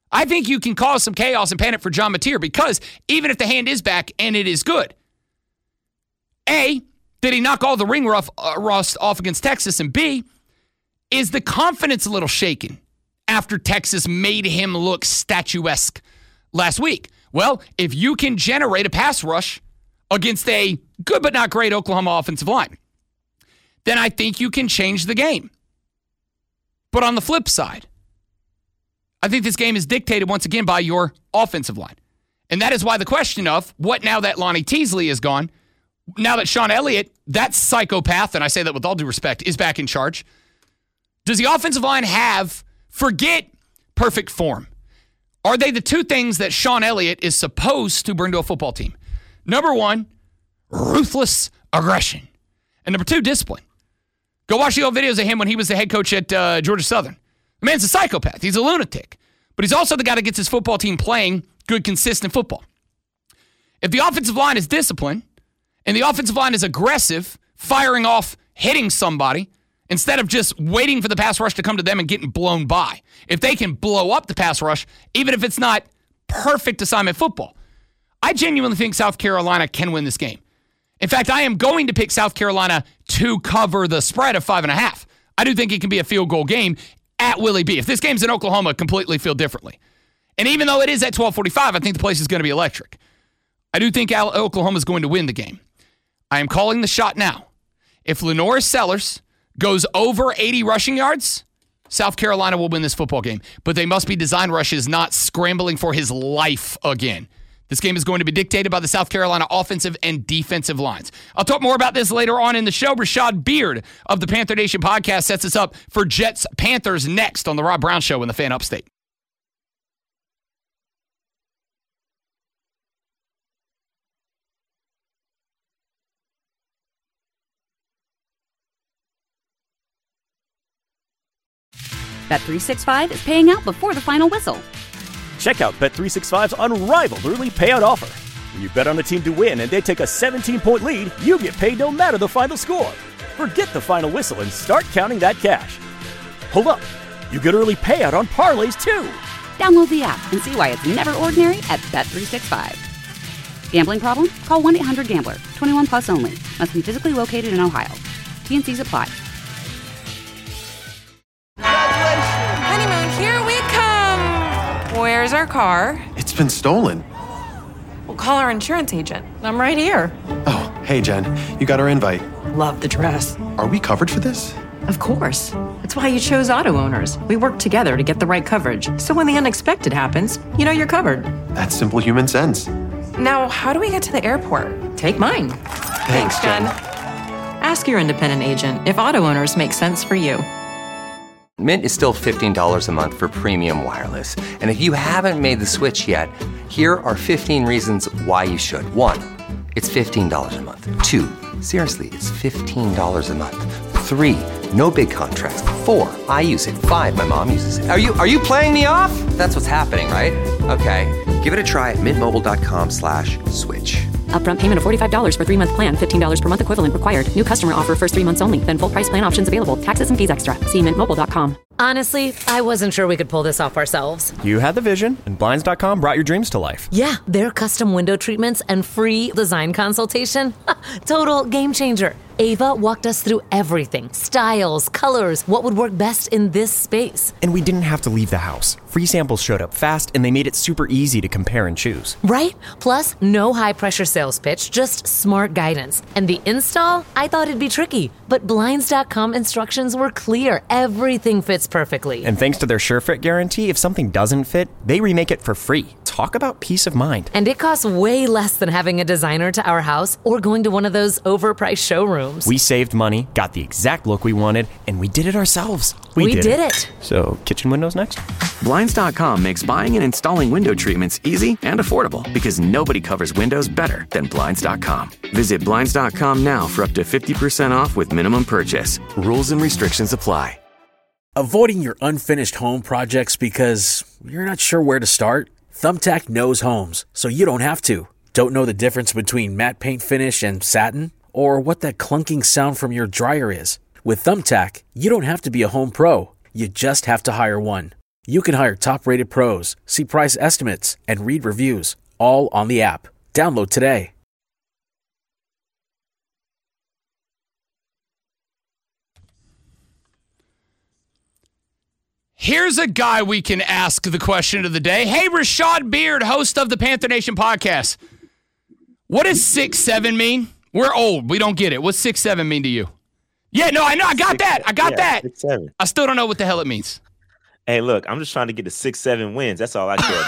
I think you can cause some chaos and panic for John Mateer because even if the hand is back and it is good, A, did he knock all the ring rust off against Texas? And B, is the confidence a little shaken after Texas made him look statuesque last week? Well, if you can generate a pass rush against a good but not great Oklahoma offensive line, then I think you can change the game. But on the flip side, I think this game is dictated once again by your offensive line. And that is why the question of what now that Lonnie Teasley is gone, now that Sean Elliott, that psychopath, and I say that with all due respect, is back in charge, does the offensive line have, forget perfect form? Are they the two things that Sean Elliott is supposed to bring to a football team? Number one, ruthless aggression. And number two, discipline. Go watch the old videos of him when he was the head coach at Georgia Southern. The man's a psychopath. He's a lunatic. But he's also the guy that gets his football team playing good, consistent football. If the offensive line is disciplined and the offensive line is aggressive, firing off, hitting somebody, instead of just waiting for the pass rush to come to them and getting blown by. If they can blow up the pass rush, even if it's not perfect assignment football, I genuinely think South Carolina can win this game. In fact, I am going to pick South Carolina to cover the spread of 5.5. I do think it can be a field goal game at Willie B. If this game's in Oklahoma, completely feel differently. And even though it is at 12:45, I think the place is going to be electric. I do think Oklahoma is going to win the game. I am calling the shot now. If Lenoris Sellers goes over 80 rushing yards, South Carolina will win this football game. But they must be design rushes, not scrambling for his life again. This game is going to be dictated by the South Carolina offensive and defensive lines. I'll talk more about this later on in the show. Rashad Beard of the Panther Nation podcast sets us up for Jets-Panthers next on the Rob Brown Show in the Fan Upstate. Bet365 is paying out before the final whistle. Check out Bet365's unrivaled early payout offer. When you bet on a team to win and they take a 17-point lead, you get paid no matter the final score. Forget the final whistle and start counting that cash. Hold up. You get early payout on parlays, too. Download the app and see why it's never ordinary at Bet365. Gambling problem? Call 1-800-GAMBLER. 21 plus only. Must be physically located in Ohio. T&Cs apply. Honeymoon, here we come. Where's our car? It's been stolen. We'll call our insurance agent. I'm right here. Oh, hey, Jen. You got our invite. Love the dress. Are we covered for this? Of course. That's why you chose Auto Owners. We work together to get the right coverage. So when the unexpected happens, you know you're covered. That's simple human sense. Now, how do we get to the airport? Take mine. Thanks, Jen. Ask your independent agent if Auto Owners make sense for you. Mint is still $15 a month for premium wireless. And if you haven't made the switch yet, here are 15 reasons why you should. 1, it's $15 a month. 2, seriously, it's $15 a month. 3, no big contracts. 4, I use it. 5, my mom uses it. Are you playing me off? That's what's happening, right? Okay, give it a try at mintmobile.com/switch. Upfront payment of $45 for 3-month plan, $15 per month equivalent required. New customer offer first 3 months only. Then full price plan options available. Taxes and fees extra. See mintmobile.com. Honestly, I wasn't sure we could pull this off ourselves. You had the vision, and Blinds.com brought your dreams to life. Yeah, their custom window treatments and free design consultation. Total game changer. Ava walked us through everything. Styles, colors, what would work best in this space. And we didn't have to leave the house. Free samples showed up fast, and they made it super easy to compare and choose. Right? Plus, no high-pressure sales pitch, just smart guidance. And the install? I thought it'd be tricky, but Blinds.com instructions were clear. Everything fits perfectly. And thanks to their SureFit guarantee, if something doesn't fit, they remake it for free. Talk about peace of mind. And it costs way less than having a designer to our house or going to one of those overpriced showrooms. We saved money, got the exact look we wanted, and we did it ourselves. We did it. So, kitchen windows next? Blinds.com makes buying and installing window treatments easy and affordable because nobody covers windows better than Blinds.com. Visit Blinds.com now for up to 50% off with minimum purchase. Rules and restrictions apply. Avoiding your unfinished home projects because you're not sure where to start? Thumbtack knows homes, so you don't have to. Don't know the difference between matte paint finish and satin? Or what that clunking sound from your dryer is? With Thumbtack, you don't have to be a home pro. You just have to hire one. You can hire top-rated pros, see price estimates, and read reviews, all on the app. Download today. Here's a guy we can ask the question of the day. Hey, Rashad Beard, host of the Panther Nation podcast. What does 6'7" mean? We're old. We don't get it. What's 6'7" mean to you? Yeah, no, I know. I got that. I got that. 6'7". I still don't know what the hell it means. Hey, look, I'm just trying to get to 6-7 wins. That's all I care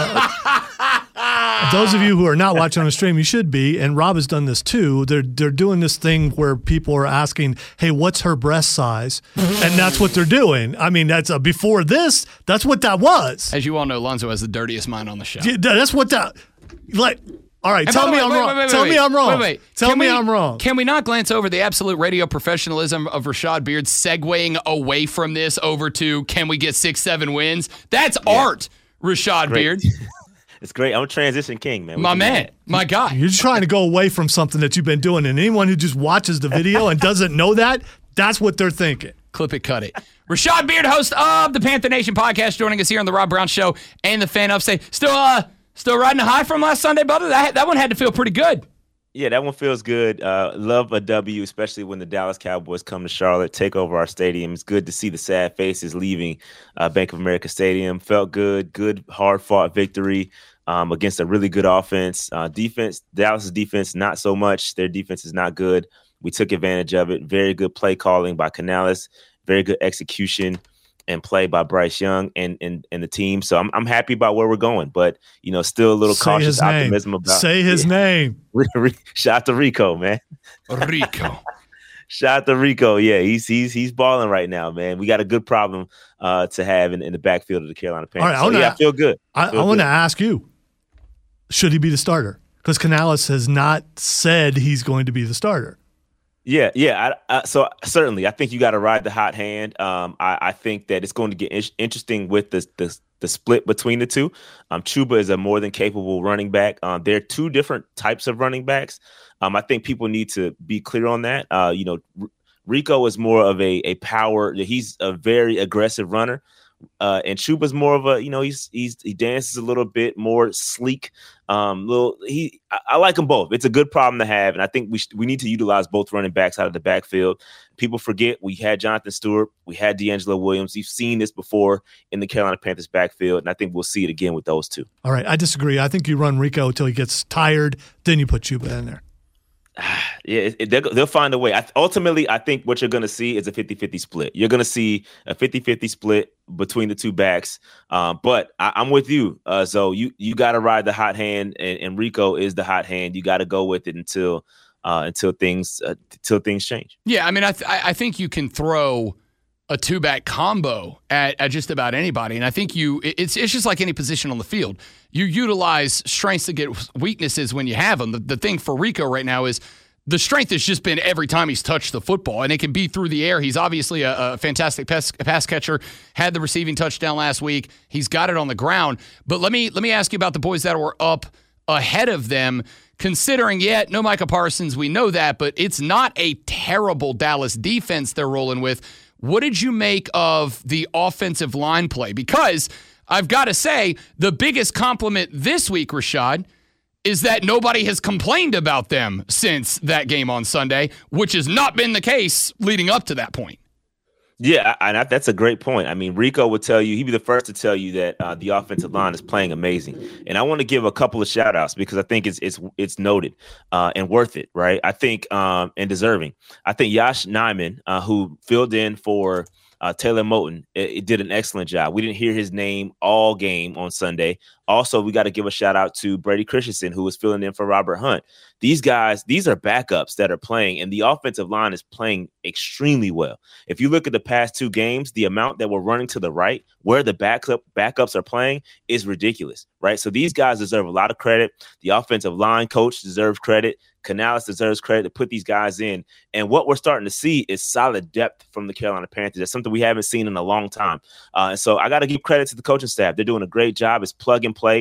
about. Right? Those of you who are not watching on the stream, you should be, and Rob has done this too. They're doing this thing where people are asking, hey, what's her breast size? And that's what they're doing. I mean, that's before this, that's what that was. As you all know, Lonzo has the dirtiest mind on the show. Yeah, that's what that, like, all right, tell me I'm wrong. Tell me I'm wrong. Wait. Tell me I'm wrong. Can we not glance over the absolute radio professionalism of Rashad Beard segueing away from this over to can we get 6-7 wins? That's art, Rashad Beard. It's great. I'm a transition king, man. My man. My guy. You're trying to go away from something that you've been doing, and anyone who just watches the video and doesn't know that, that's what they're thinking. Clip it, cut it. Rashad Beard, host of the Panther Nation podcast, joining us here on the Rob Brown Show and the Fan Upstate. Still riding a high from last Sunday, brother? That one had to feel pretty good. Yeah, that one feels good. Love a W, especially when the Dallas Cowboys come to Charlotte, take over our stadium. It's good to see the sad faces leaving Bank of America Stadium. Felt good, hard-fought victory against a really good offense. Defense, Dallas' defense, not so much. Their defense is not good. We took advantage of it. Very good play calling by Canales. Very good execution and play by Bryce Young and the team. So I'm happy about where we're going, but still a little cautious optimism about. Say his name. Shout out to Rico, man. Rico. Shout out to Rico. Yeah, he's balling right now, man. We got a good problem to have in the backfield of the Carolina Panthers. All right, I feel good. I want to ask you, should he be the starter? Because Canales has not said he's going to be the starter. Yeah. So certainly, I think you got to ride the hot hand. I think that it's going to get interesting with the split between the two. Chuba is a more than capable running back. They're two different types of running backs. I think people need to be clear on that. Rico is more of a power. He's a very aggressive runner. And Chuba's more of a, he dances a little bit more sleek. I like them both. It's a good problem to have, and I think we need to utilize both running backs out of the backfield. People forget we had Jonathan Stewart, we had D'Angelo Williams. You've seen this before in the Carolina Panthers backfield, and I think we'll see it again with those two. All right, I disagree. I think you run Rico until he gets tired, then you put Chuba in there. Yeah, they'll find a way. Ultimately, I think what you're going to see is a 50-50 split. You're going to see a 50-50 split between the two backs. But I'm with you. So you got to ride the hot hand, and Rico is the hot hand. You got to go with it until things change. Yeah, I mean, I think you can throw a two-back combo at just about anybody, and I think it's just like any position on the field. You utilize strengths to get weaknesses when you have them. The thing for Rico right now is the strength has just been every time he's touched the football, and it can be through the air. He's obviously a fantastic pass catcher, had the receiving touchdown last week. He's got it on the ground. But let me ask you about the boys that were up ahead of them, considering, no Micah Parsons, we know that, but it's not a terrible Dallas defense they're rolling with. What did you make of the offensive line play? Because I've got to say, the biggest compliment this week, Rashad, is that nobody has complained about them since that game on Sunday, which has not been the case leading up to that point. Yeah, and that's a great point. I mean, Rico would tell you, he'd be the first to tell you that the offensive line is playing amazing. And I want to give a couple of shout outs because I think it's noted and worth it, right? I think and deserving. I think Yosh Nijman, who filled in for Taylor Moton, it did an excellent job. We didn't hear his name all game on Sunday. Also, we got to give a shout out to Brady Christensen, who was filling in for Robert Hunt. These guys, these are backups that are playing, and the offensive line is playing extremely well. If you look at the past two games, the amount that we're running to the right, where the backups are playing, is ridiculous, right? So these guys deserve a lot of credit. The offensive line coach deserves credit. Canales deserves credit to put these guys in. And what we're starting to see is solid depth from the Carolina Panthers. That's something we haven't seen in a long time. And so I got to give credit to the coaching staff. They're doing a great job. It's plug and play.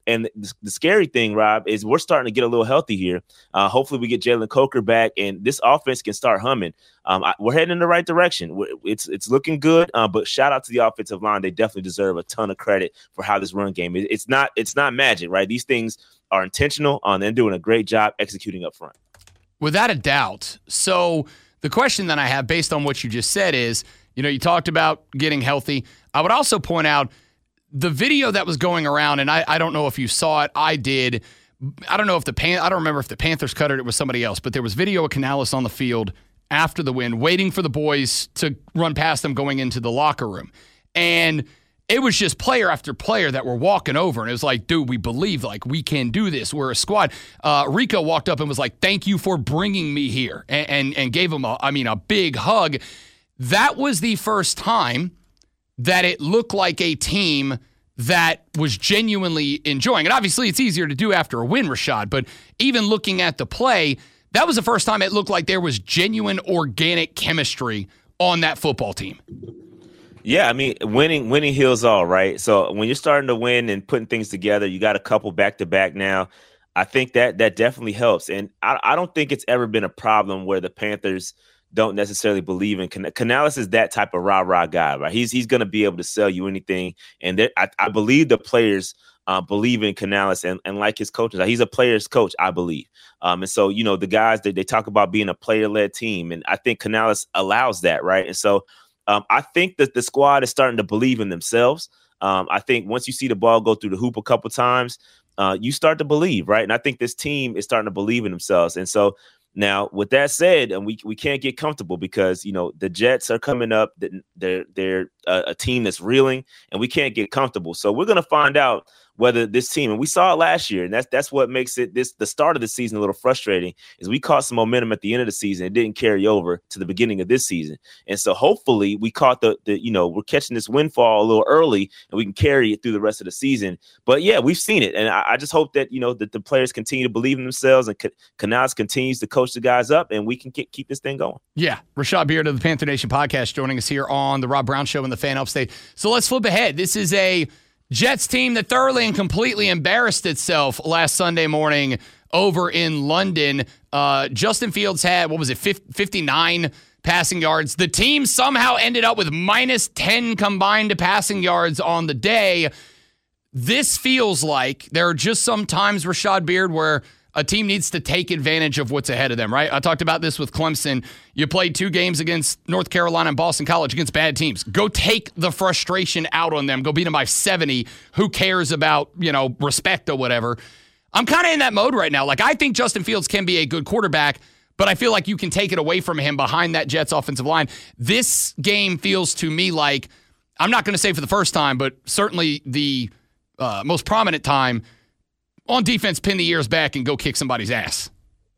And the scary thing, Rob, is we're starting to get a little healthy here. Hopefully we get Jalen Coker back and this offense can start humming. We're heading in the right direction. It's looking good, but shout out to the offensive line. They definitely deserve a ton of credit for how this run game. It's not magic, right? These things are intentional, and they're doing a great job executing up front. Without a doubt. So the question that I have based on what you just said is, you talked about getting healthy. I would also point out the video that was going around, and I don't know if you saw it. I did. I don't know if I don't remember if the Panthers cut it. It was somebody else, but there was video of Canales on the field after the win, waiting for the boys to run past them going into the locker room. And it was just player after player that were walking over. And it was like, dude, we believe, like, we can do this. We're a squad. Rico walked up and was like, thank you for bringing me here, and gave him a big hug. That was the first time that it looked like a team that was genuinely enjoying it. Obviously, it's easier to do after a win, Rashad, but even looking at the play, that was the first time it looked like there was genuine organic chemistry on that football team. Yeah, I mean, winning heals all, right? So when you're starting to win and putting things together, you got a couple back-to-back now. I think that definitely helps. And I don't think it's ever been a problem where the Panthers don't necessarily believe in Canales is that type of rah-rah guy, right? He's going to be able to sell you anything. And I believe the players believe in Canales and like his coaches. He's a player's coach, I believe. And so, the guys, they talk about being a player-led team. And I think Canales allows that, right? And so I think that the squad is starting to believe in themselves. I think once you see the ball go through the hoop a couple times, you start to believe, right? And I think this team is starting to believe in themselves. And so now, with that said, and we can't get comfortable because, the Jets are coming up. They're a team that's reeling, and we can't get comfortable. So we're going to find out whether this team, and we saw it last year, and that's what makes it the start of the season a little frustrating, is we caught some momentum at the end of the season. It didn't carry over to the beginning of this season. And so hopefully we caught we're catching this windfall a little early and we can carry it through the rest of the season. But yeah, we've seen it. And I just hope that, that the players continue to believe in themselves and Canales continues to coach the guys up and we can keep this thing going. Yeah. Rashad Beard of the Panther Nation podcast joining us here on the Rob Brown Show and the Fan Upstate. So let's flip ahead. This is a Jets team that thoroughly and completely embarrassed itself last Sunday morning over in London. Justin Fields had, 59 passing yards. The team somehow ended up with minus 10 combined passing yards on the day. This feels like there are just some times, Rashad Beard, where a team needs to take advantage of what's ahead of them, right? I talked about this with Clemson. You played 2 games against North Carolina and Boston College against bad teams. Go take the frustration out on them. Go beat them by 70. Who cares about, respect or whatever? I'm kind of in that mode right now. Like, I think Justin Fields can be a good quarterback, but I feel like you can take it away from him behind that Jets offensive line. This game feels to me like, I'm not going to say for the first time, but certainly the most prominent time, on defense, pin the ears back and go kick somebody's ass.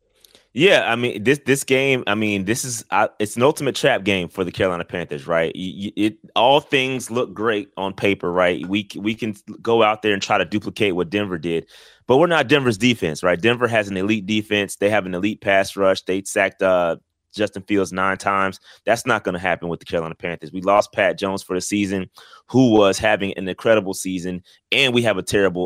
Yeah, I mean, this game, this is it's an ultimate trap game for the Carolina Panthers, right? All things look great on paper, right? We can go out there and try to duplicate what Denver did, but we're not Denver's defense, right? Denver has an elite defense. They have an elite pass rush. They sacked Justin Fields 9 times. That's not going to happen with the Carolina Panthers. We lost Pat Jones for the season, who was having an incredible season, and we have a terrible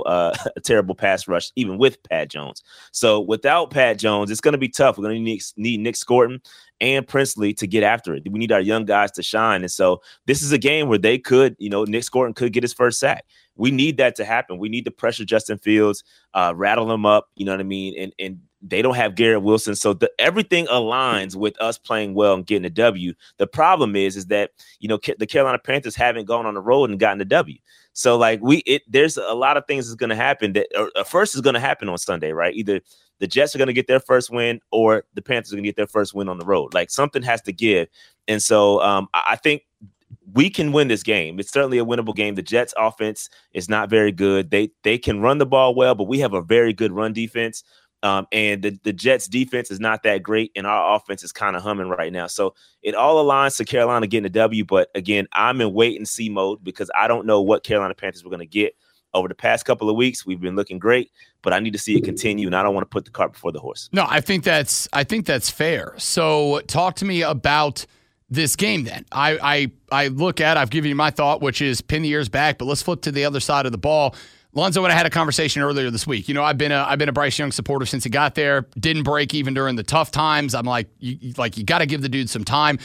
pass rush, even with Pat Jones. So without Pat Jones, it's going to be tough. We're going to need Nick Scorton and Princely to get after it. We need our young guys to shine. And so this is a game where they could, Nick Scorton could get his first sack. We need that to happen. We need to pressure Justin Fields, rattle him up, you know what I mean? And they don't have Garrett Wilson. So everything aligns with us playing well and getting a W. The problem is that, the Carolina Panthers haven't gone on the road and gotten a W. So there's a lot of things that's going to happen first is going to happen on Sunday, right? Either the Jets are going to get their first win or the Panthers are going to get their first win on the road. Like, something has to give. And so I think we can win this game. It's certainly a winnable game. The Jets offense is not very good. They can run the ball well, but we have a very good run defense. And the Jets defense is not that great, and our offense is kind of humming right now. So it all aligns to Carolina getting a W. But again, I'm in wait and see mode because I don't know what Carolina Panthers we're going to get. Over the past couple of weeks, we've been looking great, but I need to see it continue, and I don't want to put the cart before the horse. No, I think that's fair. So talk to me about this game then. I look at, I've given you my thought, which is pin the ears back, but let's flip to the other side of the ball. Lonzo and I had a conversation earlier this week. You know, I've been a Bryce Young supporter since he got there. Didn't break even during the tough times. I'm like, you got to give the dude some time.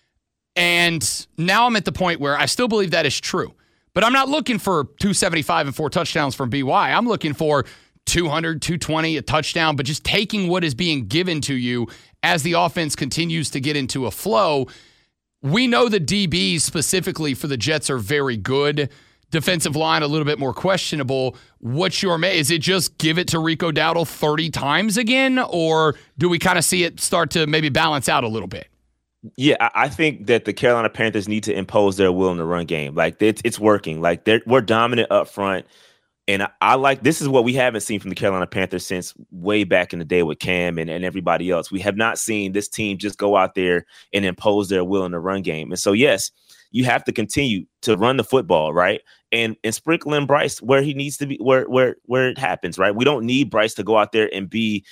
And now I'm at the point where I still believe that is true. But I'm not looking for 275 and 4 touchdowns from BY. I'm looking for 200, 220, a touchdown, but just taking what is being given to you as the offense continues to get into a flow. We know the DBs specifically for the Jets are very good. Defensive line a little bit more questionable. What's your is it just give it to Rico Dowdle 30 times again, or do we kind of see it start to maybe balance out a little bit? Yeah, I think that the Carolina Panthers need to impose their will in the run game. Like it's working. Like we're dominant up front. And I like, this is what we haven't seen from the Carolina Panthers since way back in the day with Cam and everybody else. We have not seen this team just go out there and impose their will in the run game. And so, yes, you have to continue to run the football, right? And sprinkle in Bryce where he needs to be, where it happens, right? We don't need Bryce to go out there and be,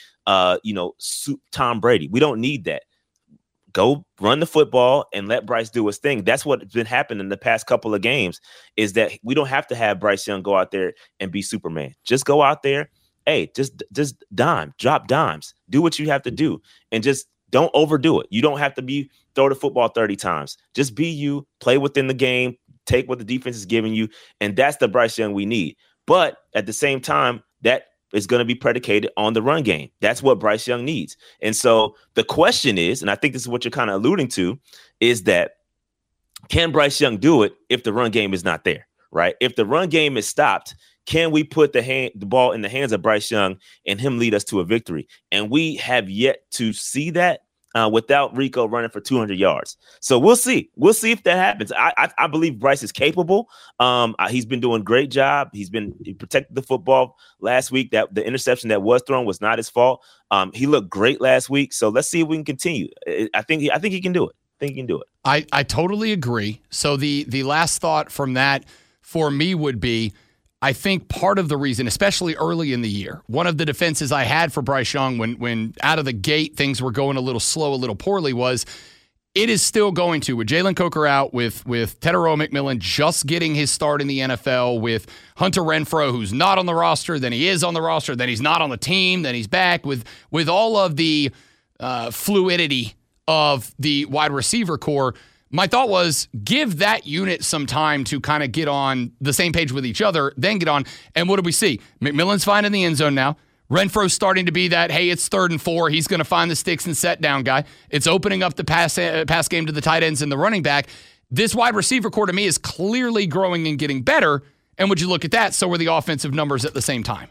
Tom Brady. We don't need that. Go run the football and let Bryce do his thing. That's what's been happening the past couple of games, is that we don't have to have Bryce Young go out there and be Superman. Just go out there. Hey, just drop dimes, do what you have to do, and just don't overdo it. You don't have to throw the football 30 times. Just be you, play within the game, take what the defense is giving you. And that's the Bryce Young we need. But at the same time, that is going to be predicated on the run game. That's what Bryce Young needs. And so the question is, and I think this is what you're kind of alluding to, is that can Bryce Young do it if the run game is not there, right? If the run game is stopped, can we put the ball in the hands of Bryce Young and him lead us to a victory? And we have yet to see that without Rico running for 200 yards. So we'll see. We'll see if that happens. I believe Bryce is capable. He's been doing a great job. He protected the football last week. That the interception that was thrown was not his fault. He looked great last week. So let's see if we can continue. I think he can do it. I think he can do it. I totally agree. So the last thought from that for me would be, I think part of the reason, especially early in the year, one of the defenses I had for Bryce Young when out of the gate things were going a little slow, a little poorly, was it is still going to, with Jalen Coker out, with Tetairoa McMillan just getting his start in the NFL, with Hunter Renfrow, who's not on the roster, then he is on the roster, then he's not on the team, then he's back, with all of the fluidity of the wide receiver core. My thought was give that unit some time to kind of get on the same page with each other, then get on. And what do we see? McMillan's finding the end zone now. Renfro's starting to be that, hey, it's 3rd and 4. He's going to find the sticks and set down guy. It's opening up the pass game to the tight ends and the running back. This wide receiver core to me is clearly growing and getting better. And would you look at that? So are the offensive numbers at the same time.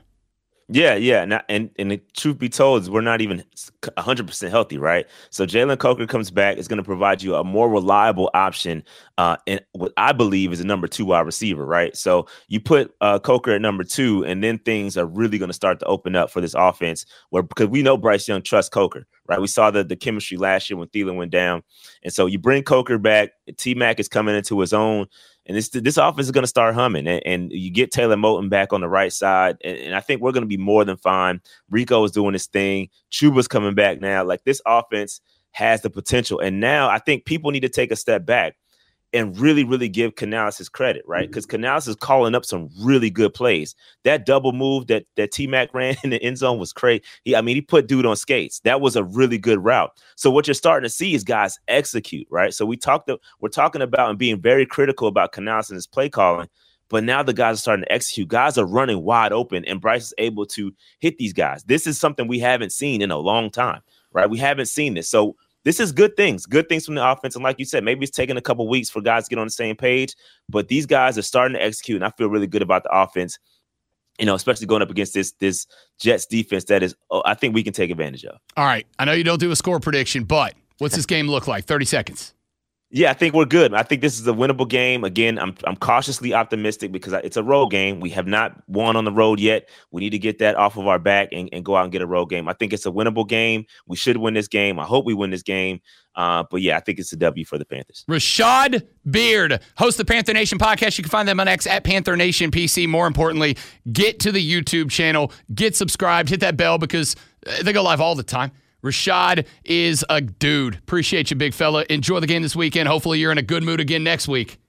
Yeah. And the truth be told, we're not even 100% healthy, right? So Jalen Coker comes back. It's going to provide you a more reliable option, and what I believe is a number 2 wide receiver, right? So you put Coker at number 2, and then things are really going to start to open up for this offense, because we know Bryce Young trusts Coker, right? We saw the chemistry last year when Thielen went down, and so you bring Coker back. T-Mac is coming into his own. And this offense is going to start humming, and you get Taylor Moton back on the right side, and I think we're going to be more than fine. Rico is doing his thing. Chuba's coming back now. Like, this offense has the potential, and now I think people need to take a step back and really, really give Canales his credit, right? Because Canales is calling up some really good plays. That double move that T-Mac ran in the end zone was crazy. He put dude on skates. That was a really good route. So what you're starting to see is guys execute, right? So we're talking about and being very critical about Canales and his play calling, but now the guys are starting to execute. Guys are running wide open, and Bryce is able to hit these guys. This is something we haven't seen in a long time, right? We haven't seen this. So this is good things from the offense. And like you said, maybe it's taking a couple weeks for guys to get on the same page, but these guys are starting to execute, and I feel really good about the offense, especially going up against this Jets defense that is, I think we can take advantage of. All right. I know you don't do a score prediction, but what's this game look like? 30 seconds. Yeah, I think we're good. I think this is a winnable game. Again, I'm cautiously optimistic because it's a road game. We have not won on the road yet. We need to get that off of our back and go out and get a road game. I think it's a winnable game. We should win this game. I hope we win this game. But yeah, I think it's a W for the Panthers. Rashad Beard, host of the Panther Nation podcast. You can find them on X at Panther Nation PC. More importantly, get to the YouTube channel, get subscribed, hit that bell because they go live all the time. Rashad is a dude. Appreciate you, big fella. Enjoy the game this weekend. Hopefully you're in a good mood again next week.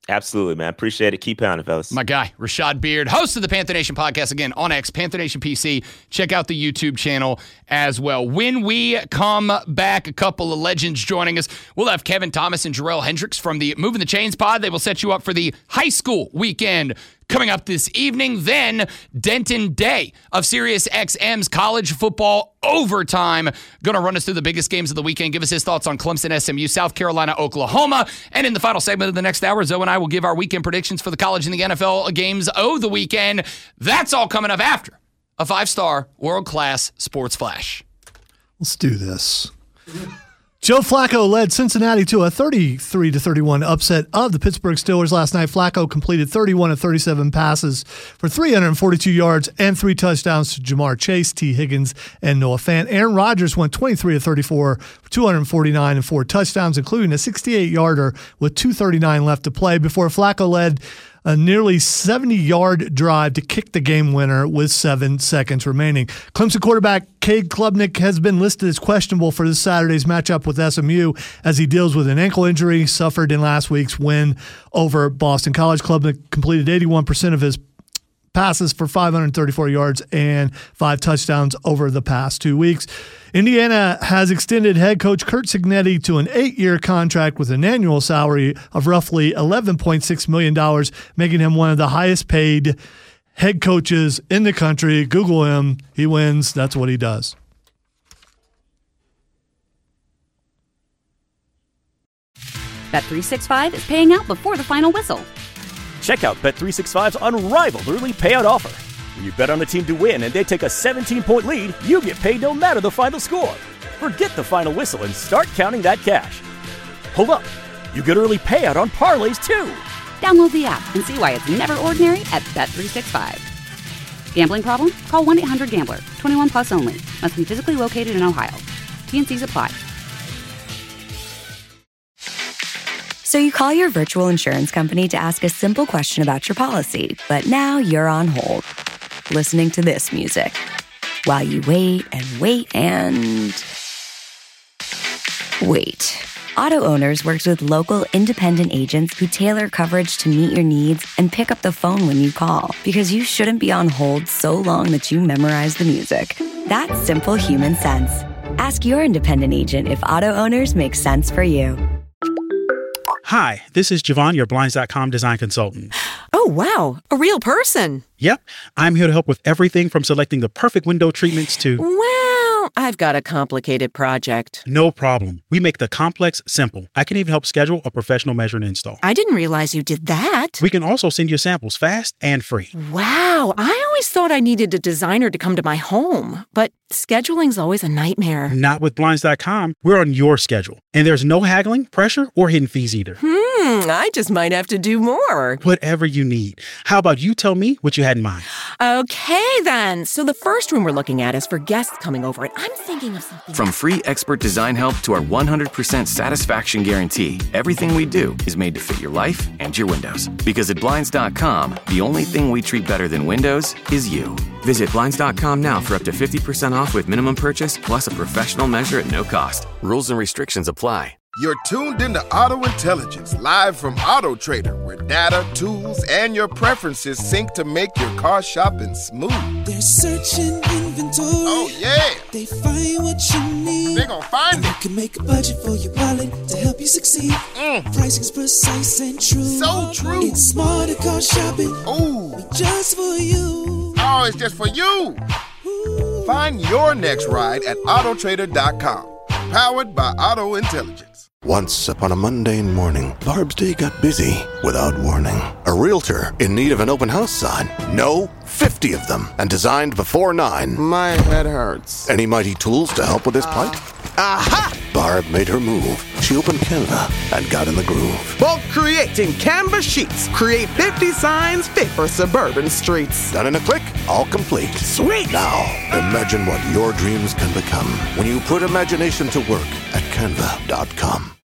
Absolutely, man. Appreciate it. Keep pounding, fellas. My guy, Rashad Beard, host of the Panther Nation podcast, again, on X, Panther Nation PC. Check out the YouTube channel as well. When we come back, a couple of legends joining us. We'll have Kevin Thomas and Jarrell Hendricks from the Moving the Chains pod. They will set you up for the high school weekend coming up this evening. Then Denton Day of SiriusXM's college football overtime. Going to run us through the biggest games of the weekend. Give us his thoughts on Clemson, SMU, South Carolina, Oklahoma. And in the final segment of the next hour, Zoe and I will give our weekend predictions for the college and the NFL games of the weekend. That's all coming up after a 5-star world-class sports flash. Let's do this. Joe Flacco led Cincinnati to a 33-31 upset of the Pittsburgh Steelers last night. Flacco completed 31 of 37 passes for 342 yards and 3 touchdowns to Jamar Chase, T. Higgins, and Noah Fant. Aaron Rodgers went 23 of 34 for 249 and 4 touchdowns, including a 68-yarder with 2:39 left to play before Flacco led a nearly 70-yard drive to kick the game winner with 7 seconds remaining. Clemson quarterback Cade Klubnik has been listed as questionable for this Saturday's matchup with SMU as he deals with an ankle injury suffered in last week's win over Boston College. Klubnik completed 81% of his passes for 534 yards and 5 touchdowns over the past 2 weeks. Indiana has extended head coach Curt Cignetti to an 8-year contract with an annual salary of roughly $11.6 million, making him one of the highest paid head coaches in the country. Google him. He wins. That's what he does. Bet365 is paying out before the final whistle. Check out Bet365's unrivaled early payout offer. When you bet on a team to win and they take a 17-point lead, you get paid no matter the final score. Forget the final whistle and start counting that cash. Hold up. You get early payout on parlays, too. Download the app and see why it's never ordinary at Bet365. Gambling problem? Call 1-800-GAMBLER. 21 plus only. Must be physically located in Ohio. T&Cs apply. So you call your virtual insurance company to ask a simple question about your policy, but now you're on hold, listening to this music while you wait and wait and wait. Auto Owners works with local independent agents who tailor coverage to meet your needs and pick up the phone when you call, because you shouldn't be on hold so long that you memorize the music. That's simple human sense. Ask your independent agent if Auto Owners makes sense for you. Hi, this is Javon, your Blinds.com design consultant. Oh, wow. A real person. Yep. I'm here to help with everything from selecting the perfect window treatments to... Well, I've got a complicated project. No problem. We make the complex simple. I can even help schedule a professional measure and install. I didn't realize you did that. We can also send you samples fast and free. Wow. I always thought I needed a designer to come to my home, but scheduling's always a nightmare. Not with Blinds.com. We're on your schedule. And there's no haggling, pressure, or hidden fees either. I just might have to do more. Whatever you need. How about you tell me what you had in mind? Okay, then. So the first room we're looking at is for guests coming over, and I'm thinking of something. From free expert design help to our 100% satisfaction guarantee, everything we do is made to fit your life and your windows. Because at Blinds.com, the only thing we treat better than windows is you. Visit Blinds.com now for up to 50% off with minimum purchase plus a professional measure at no cost. Rules and restrictions apply. You're tuned into Auto Intelligence, live from Auto Trader, where data, tools, and your preferences sync to make your car shopping smooth. They're searching inventory. Oh, yeah. They find what you need. They're gonna find it. You can make a budget for your wallet to help you succeed. Pricing's precise and true. So true. It's smarter car shopping. Ooh. Just for you. Oh, it's just for you. Ooh. Find your next ride at Autotrader.com. Powered by Auto Intelligence. Once upon a mundane morning, Barb's day got busy without warning. A realtor in need of an open house sign. No, 50 of them, and designed before 9. My head hurts. Any mighty tools to help with his plight? Aha! Barb made her move. She opened Canva and got in the groove. Bulk creating Canva sheets. Create 50 signs fit for suburban streets. Done in a click, all complete. Sweet! Now, imagine what your dreams can become when you put imagination to work at Canva.com.